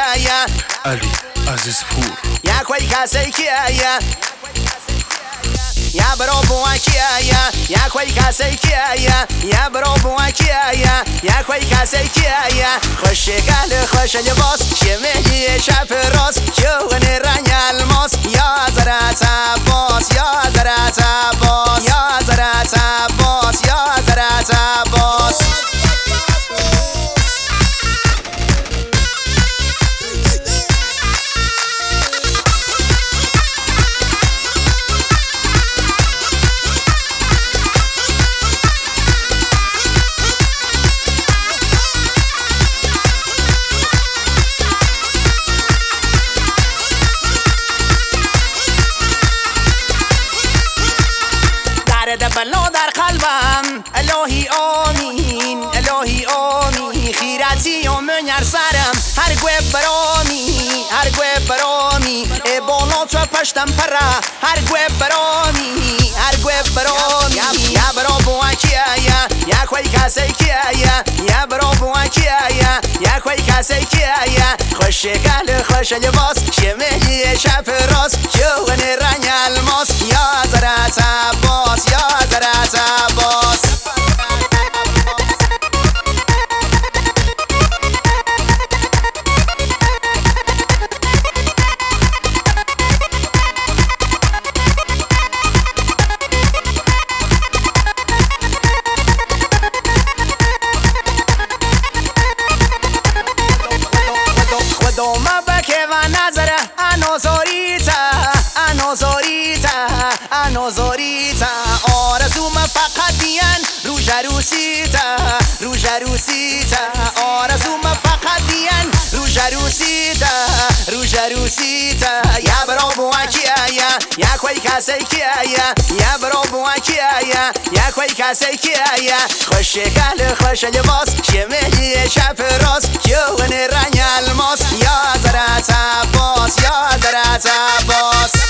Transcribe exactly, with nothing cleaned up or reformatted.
کیه علی عزیز پور یا کوی کسی کیه یا برو بوا کیه یا کوی کسی کیه یا برو بوا کیه یا کوی کسی کیه خوش گل خوش لباس شمعی شب راست جوان رنگ الماس یا زرت عباس یا زرت عباس یا زرت عباس یا زرت عباس بلا در قلبم الهی آمین الهی آمین خیرتی و منیر سرم هر گوه برامی هر گوه برامی ای بالا تو پشتم پره هر گوه برامی هر گوه برامی یا برا بوا کیه یا کوی کسی کیه یا برا بوا کیه یا کوی کسی کیه خوش گل خوش لباس شمعی شب راست جوان رنگ الماس یا زرت عباس یا زرت عباس خودم بکه و نظره انوزاریتا انوزاریتا انوزاریتا آرزوم فقط دیان روژ روسیتا روژ روسیتا آرزوم فقط دیان روژ روسیتا روژ روسیتا یا برا بوا کیه یا کوی کسی کیه یا برا بوا کیه یا کوی کسی کیه خوش گل خوش لباس شمعی شب راست جوان رنگ الماس یا زرت عباس یا زرت عباس